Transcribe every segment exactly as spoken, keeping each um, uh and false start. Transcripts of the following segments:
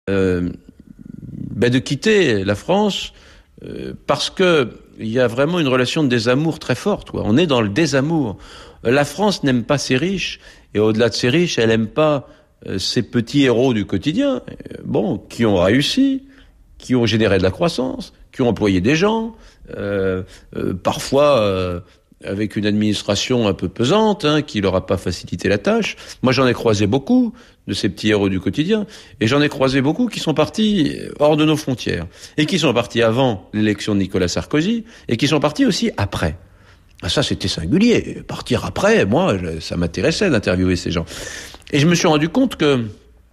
euh, ben de quitter la France euh, parce que il y a vraiment une relation de désamour très forte, quoi. On est dans le désamour. La France n'aime pas ses riches, et au-delà de ses riches, elle n'aime pas euh, ces petits héros du quotidien, euh, bon, qui ont réussi, qui ont généré de la croissance, qui ont employé des gens, euh, euh, parfois euh, avec une administration un peu pesante, hein, qui leur a pas facilité la tâche. Moi, j'en ai croisé beaucoup de ces petits héros du quotidien, et j'en ai croisé beaucoup qui sont partis hors de nos frontières, et qui sont partis avant l'élection de Nicolas Sarkozy, et qui sont partis aussi après. Ça, c'était singulier. Partir après, moi, ça m'intéressait d'interviewer ces gens. Et je me suis rendu compte que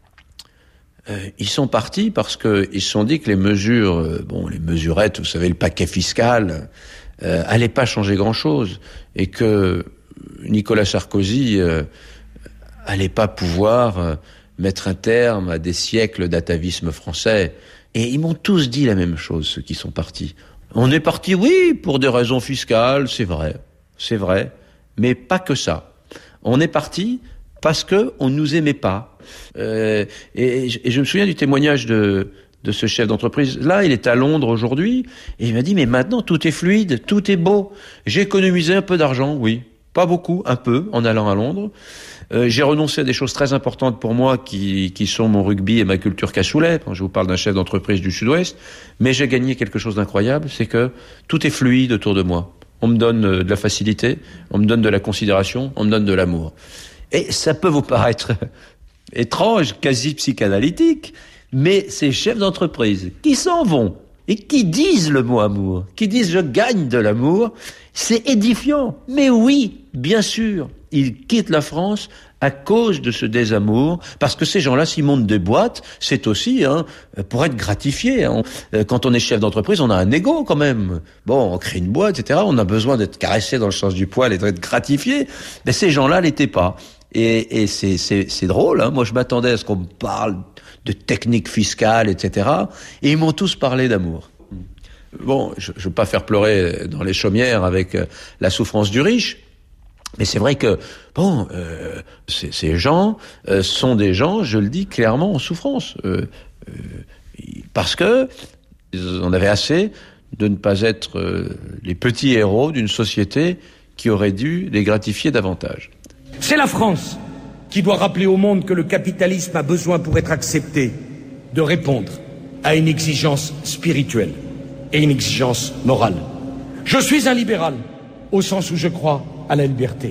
euh, ils sont partis parce que ils se sont dit que les mesures, euh, bon, les mesurettes, vous savez, le paquet fiscal, euh, allait pas changer grand-chose, et que Nicolas Sarkozy euh, allait pas pouvoir euh, mettre un terme à des siècles d'atavisme français. Et ils m'ont tous dit la même chose, ceux qui sont partis. On est parti, oui, pour des raisons fiscales, c'est vrai, c'est vrai, mais pas que ça. On est parti parce que on nous aimait pas. Euh, et, et je me souviens du témoignage de de ce chef d'entreprise. Là, il est à Londres aujourd'hui, et il m'a dit, mais maintenant, tout est fluide, tout est beau. J'ai économisé un peu d'argent, oui, pas beaucoup, un peu, en allant à Londres. Euh, j'ai renoncé à des choses très importantes pour moi qui, qui sont mon rugby et ma culture cassoulet, quand je vous parle d'un chef d'entreprise du Sud-Ouest, mais j'ai gagné quelque chose d'incroyable, c'est que tout est fluide autour de moi. On me donne de la facilité, on me donne de la considération, on me donne de l'amour. Et ça peut vous paraître étrange, quasi psychanalytique, mais ces chefs d'entreprise qui s'en vont et qui disent le mot amour, qui disent je gagne de l'amour, c'est édifiant. Mais oui, bien sûr, ils quittent la France à cause de ce désamour, parce que ces gens-là, s'ils montent des boîtes, c'est aussi hein, pour être gratifié. Hein. Quand on est chef d'entreprise, on a un ego quand même. Bon, on crée une boîte, et cetera. On a besoin d'être caressé dans le sens du poil et d'être gratifié. Mais ces gens-là l'étaient pas. Et, et c'est, c'est, c'est drôle. Hein. Moi, je m'attendais à ce qu'on me parle de techniques fiscales, et cetera. Et ils m'ont tous parlé d'amour. Bon, je ne veux pas faire pleurer dans les chaumières avec euh, la souffrance du riche, mais c'est vrai que, bon, euh, ces, ces gens euh, sont des gens, je le dis clairement, en souffrance. Euh, euh, parce que on avait assez de ne pas être euh, les petits héros d'une société qui aurait dû les gratifier davantage. C'est la France qui doit rappeler au monde que le capitalisme a besoin, pour être accepté, de répondre à une exigence spirituelle et une exigence morale. Je suis un libéral, au sens où je crois à la liberté.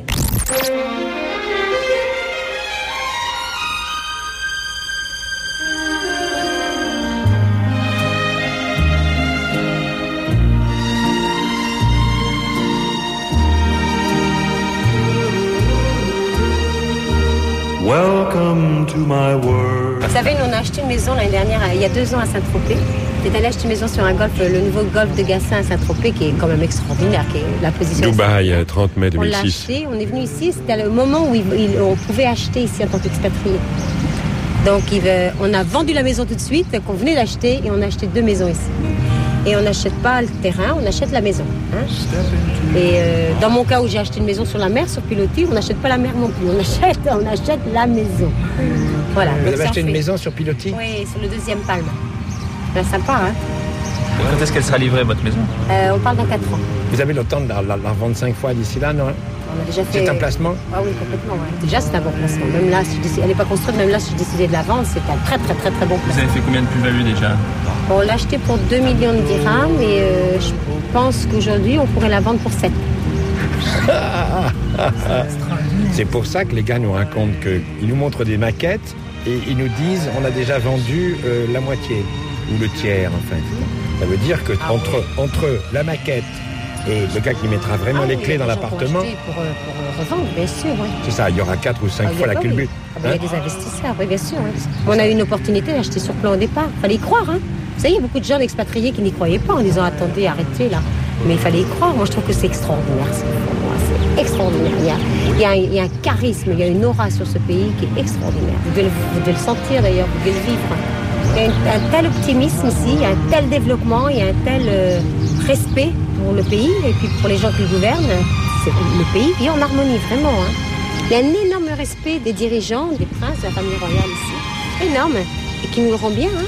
Welcome to my world. Vous savez, nous on a acheté une maison l'année dernière, il y a deux ans à Saint-Tropez. On est allé acheter une maison sur un golf, le nouveau golf de Gassin à Saint-Tropez, qui est quand même extraordinaire, qui est la position. Dubaï, trente mai deux mille six. On l'a acheté, on est venu ici, c'était le moment où il, il, on pouvait acheter ici en tant qu'expatrié. Donc il, on a vendu la maison tout de suite, qu'on venait d'acheter, et on a acheté deux maisons ici. Et on n'achète pas le terrain, on achète la maison. Hein. Et euh, dans mon cas où j'ai acheté une maison sur la mer, sur pilotis, on n'achète pas la mer non plus, on achète, on achète la maison. Voilà. Vous avez acheté une maison sur pilotis ? Oui, sur le deuxième palme. C'est sympa, hein. Et quand est-ce qu'elle sera livrée, votre maison ? euh, On parle dans quatre ans. Vous avez le temps de la, la, la revendre cinq fois d'ici là, non ? On a déjà fait... C'est un placement ? Ah oui, complètement, ouais. Déjà, c'est un bon placement. Même là, si je décide... elle n'est pas construite, même là, si je décidais de la vendre, c'est un très, très, très, très bon placement. Vous avez fait combien de plus-value déjà ? On l'a acheté pour deux millions de dirhams, et euh, je pense qu'aujourd'hui, on pourrait la vendre pour sept. C'est pour ça que les gars nous racontent qu'ils nous montrent des maquettes et ils nous disent on a déjà vendu euh, la moitié ou le tiers en fait. Ça veut dire que ah, entre, oui. entre la maquette et le gars qui mettra vraiment ah, les oui, clés dans l'appartement. Pour, pour, pour revendre, bien sûr, oui. C'est ça, il y aura quatre ou cinq ah, fois la culbute. Ah, hein? Il y a des investisseurs, oui, bien sûr. Oui. On a eu une opportunité d'acheter sur plan au départ. Il fallait y croire, hein. Vous savez, il y a beaucoup de gens expatriés qui n'y croyaient pas en disant attendez, arrêtez là. Mais il fallait y croire. Moi, je trouve que c'est extraordinaire. C'est extraordinaire. Il y, a, il, y a un, il y a un charisme, il y a une aura sur ce pays qui est extraordinaire. Vous devez le, vous devez le sentir d'ailleurs, vous devez le vivre. Il y a un, un tel optimisme ici, il y a un tel développement, il y a un tel euh, respect pour le pays et puis pour les gens qui le gouvernent. C'est, le pays vit en harmonie, vraiment. Hein. Il y a un énorme respect des dirigeants, des princes, de la famille royale ici. Énorme. Et qui nous le rend bien. Hein.